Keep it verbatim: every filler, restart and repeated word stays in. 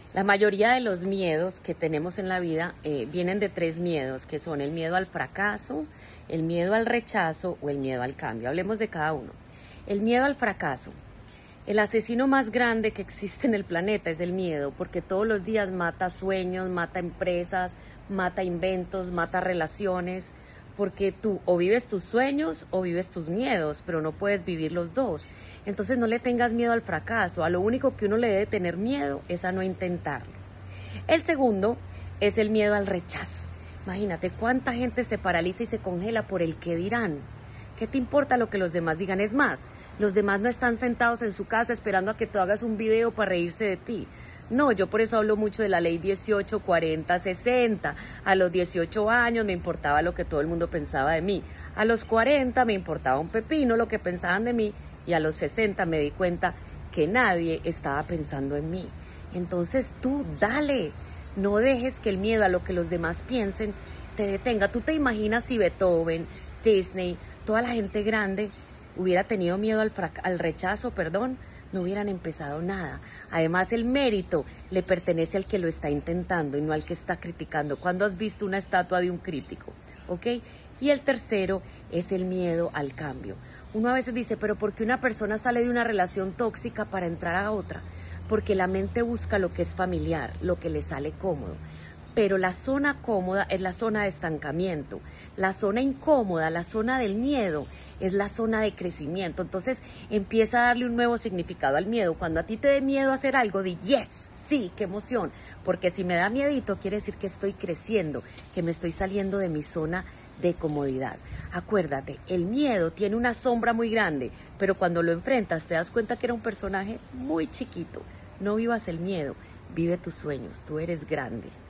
La mayoría de los miedos que tenemos en la vida eh, vienen de tres miedos, que son el miedo al fracaso, el miedo al rechazo o el miedo al cambio. Hablemos de cada uno. El miedo al fracaso. El asesino más grande que existe en el planeta es el miedo, porque todos los días mata sueños, mata empresas, mata inventos, mata relaciones, porque tú o vives tus sueños o vives tus miedos, pero no puedes vivir los dos. Entonces no le tengas miedo al fracaso, a lo único que uno le debe tener miedo es a no intentarlo. El segundo es el miedo al rechazo. Imagínate cuánta gente se paraliza y se congela por el qué dirán. ¿Qué te importa lo que los demás digan? Es más, los demás no están sentados en su casa esperando a que tú hagas un video para reírse de ti. No, yo por eso hablo mucho de la ley dieciocho, cuarenta, sesenta. A los dieciocho años me importaba lo que todo el mundo pensaba de mí. A los cuarenta me importaba un pepino lo que pensaban de mí. Y a los sesenta me di cuenta que nadie estaba pensando en mí. Entonces tú dale, no dejes que el miedo a lo que los demás piensen te detenga. Tú te imaginas si Beethoven, Disney, toda la gente grande hubiera tenido miedo al, al rechazo, perdón, no hubieran empezado nada. Además, el mérito le pertenece al que lo está intentando y no al que está criticando. ¿Cuándo has visto una estatua de un crítico? ¿Ok? Y el tercero es el miedo al cambio. Uno a veces dice, pero ¿por qué una persona sale de una relación tóxica para entrar a otra? Porque la mente busca lo que es familiar, lo que le sale cómodo. Pero la zona cómoda es la zona de estancamiento. La zona incómoda, la zona del miedo, es la zona de crecimiento. Entonces empieza a darle un nuevo significado al miedo. Cuando a ti te dé miedo hacer algo, di yes, sí, qué emoción. Porque si me da miedito, quiere decir que estoy creciendo, que me estoy saliendo de mi zona de comodidad. Acuérdate, el miedo tiene una sombra muy grande, pero cuando lo enfrentas te das cuenta que era un personaje muy chiquito. No vivas el miedo, vive tus sueños, tú eres grande.